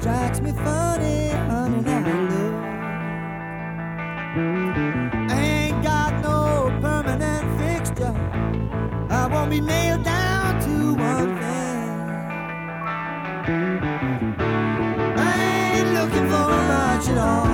strikes me funny, honey, now look. I ain't got no permanent fixture. I won't be nailed down to one thing. I ain't looking for much at all.